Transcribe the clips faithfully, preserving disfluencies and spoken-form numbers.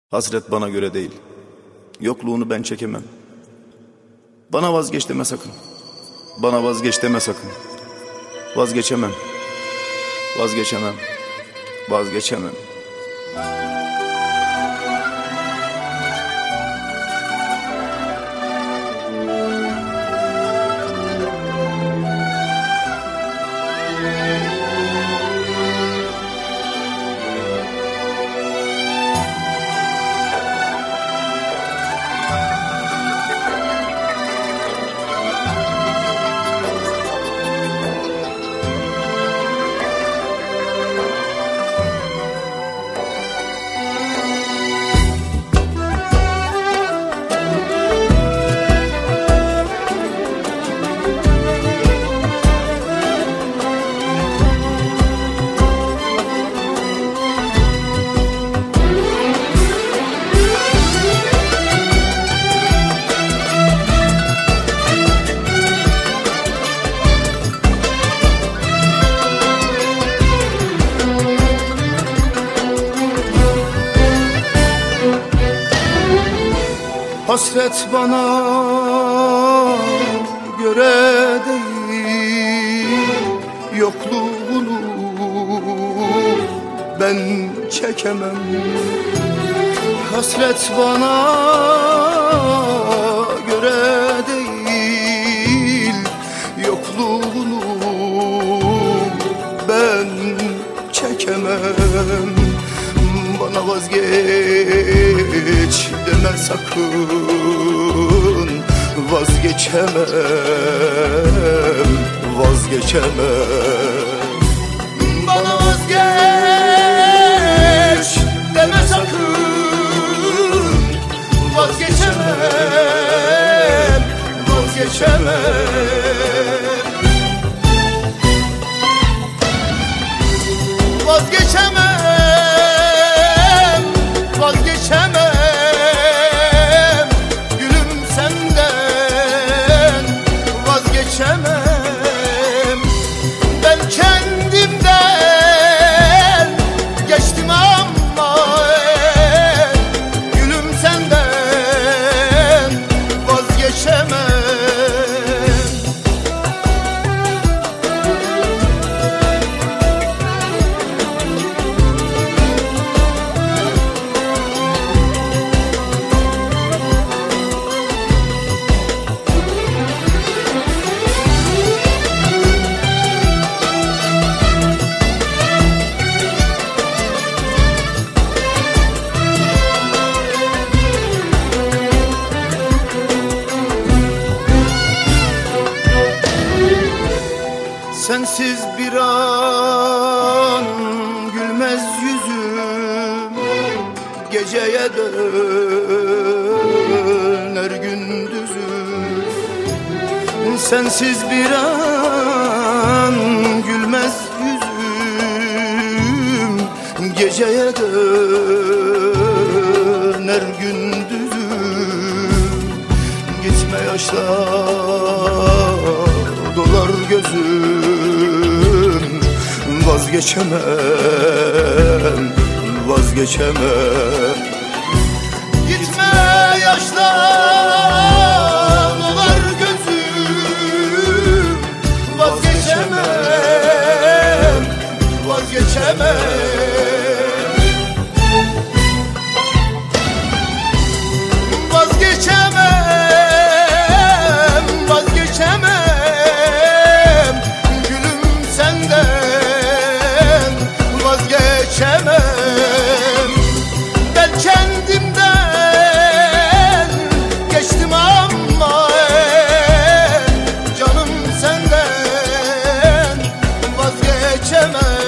Hasret bana göre değil. Yokluğunu ben çekemem. Bana vazgeç deme sakın. Bana vazgeç deme sakın. Vazgeçemem. Vazgeçemem. Vazgeçemem. Hasret bana göre değil, yokluğunu ben çekemem. Hasret bana göre değil, yokluğunu ben çekemem. Bana vazgeç deme sakın, vazgeçemem, vazgeçemem. Bana vazgeç deme sakın, vazgeçemem, vazgeçemem. Vazgeçemem. Vazgeçemem, gülüm senden vazgeçemem. Ben kendimden geçtim ama gülüm senden vazgeçemem. Sensiz bir an gülmez yüzüm, geceye döner gündüzüm. Sensiz bir an gülmez yüzüm, geceye döner gündüzüm. Gitme yaşlar dolar gözüm, vazgeçemem, vazgeçemem. Gitme yaşlar dolar gözüm, vazgeçemem, vazgeçemem. Ben kendimden geçtim ama canım senden vazgeçemem.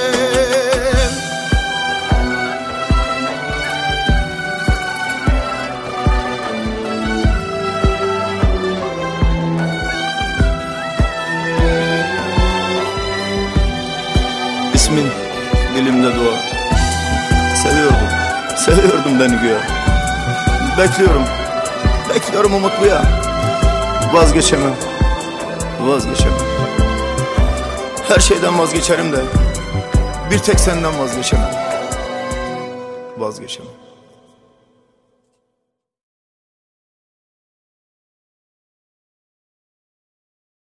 İsmin dilimde dua. Seviyordum, seviyordum beni güya. Bekliyorum, bekliyorum umutluya. Vazgeçemem, vazgeçemem. Her şeyden vazgeçerim de bir tek senden vazgeçemem. Vazgeçemem.